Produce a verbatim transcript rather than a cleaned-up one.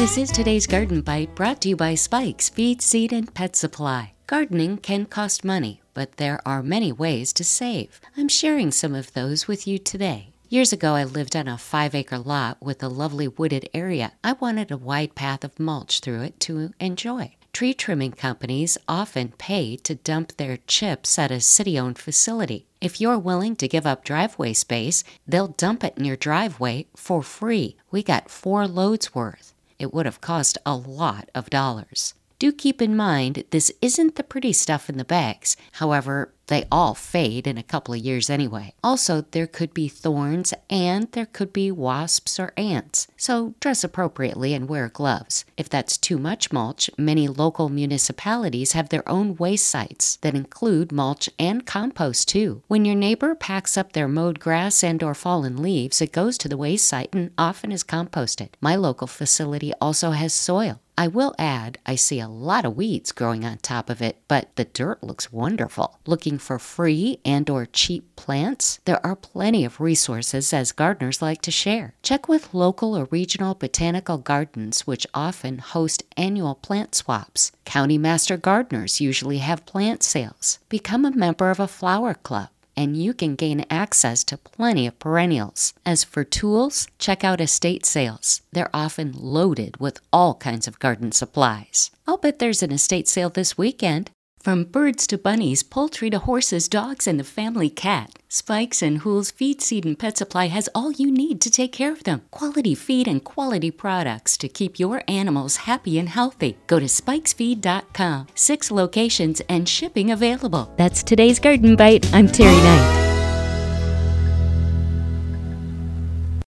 This is today's Garden Bite, brought to you by Spikes Feed, Seed, and Pet Supply. Gardening can cost money, but there are many ways to save. I'm sharing some of those with you today. Years ago, I lived on a five-acre lot with a lovely wooded area. I wanted a wide path of mulch through it to enjoy. Tree trimming companies often pay to dump their chips at a city-owned facility. If you're willing to give up driveway space, they'll dump it in your driveway for free. We got four loads worth. It would have cost a lot of dollars. Do keep in mind, this isn't the pretty stuff in the bags. However, they all fade in a couple of years anyway. Also, there could be thorns and there could be wasps or ants. So dress appropriately and wear gloves. If that's too much mulch, many local municipalities have their own waste sites that include mulch and compost too. When your neighbor packs up their mowed grass and or fallen leaves, it goes to the waste site and often is composted. My local facility also has soil. I will add, I see a lot of weeds growing on top of it, but the dirt looks wonderful. Looking for free and or cheap plants? There are plenty of resources as gardeners like to share. Check with local or regional botanical gardens, which often host annual plant swaps. County master gardeners usually have plant sales. Become a member of a flower club, and you can gain access to plenty of perennials. As for tools, check out estate sales. They're often loaded with all kinds of garden supplies. I'll bet there's an estate sale this weekend. From birds to bunnies, poultry to horses, dogs, and the family cat, Spikes and Hool's Feed, Seed, and Pet Supply has all you need to take care of them. Quality feed and quality products to keep your animals happy and healthy. Go to spikes feed dot com. Six locations and shipping available. That's today's Garden Bite. I'm Terry Knight.